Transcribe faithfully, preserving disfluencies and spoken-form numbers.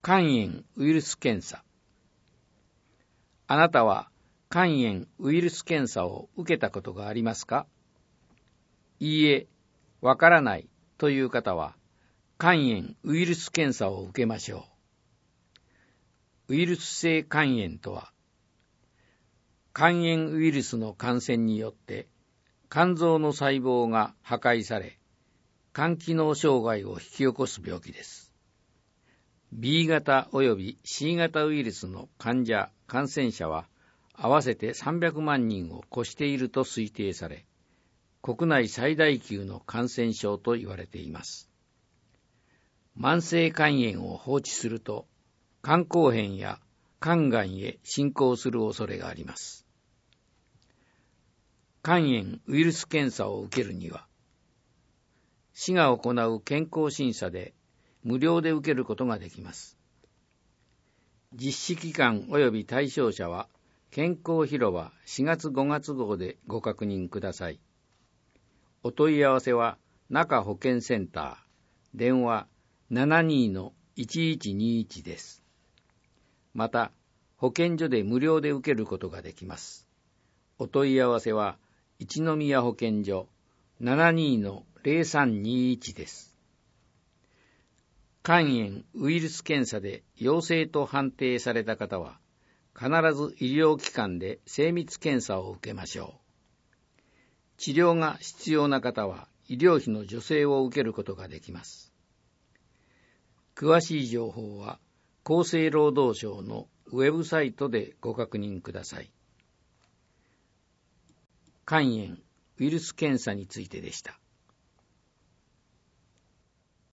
肝炎ウイルス検査。あなたは肝炎ウイルス検査を受けたことがありますか？いいえ、わからないという方は、肝炎ウイルス検査を受けましょう。ウイルス性肝炎とは、肝炎ウイルスの感染によって肝臓の細胞が破壊され、肝機能障害を引き起こす病気です。B 型および C 型ウイルスの患者・感染者は合わせてさんびゃくまんにんを超していると推定され、国内最大級の感染症と言われています。慢性肝炎を放置すると、肝硬変や肝がんへ進行する恐れがあります。肝炎ウイルス検査を受けるには、市が行う健康審査で無料で受けることができます。実施期間及び対象者は、健康広場しがつごがつ号でご確認ください。お問い合わせは中保健センター、電話 ななにーのいちいちにいち です。また、保健所で無料で受けることができます。お問い合わせは一宮保健所 ななにーのぜろさんにいち です。肝炎ウイルス検査で陽性と判定された方は、必ず医療機関で精密検査を受けましょう。治療が必要な方は医療費の助成を受けることができます。詳しい情報は厚生労働省のウェブサイトでご確認ください。肝炎ウイルス検査についてでした。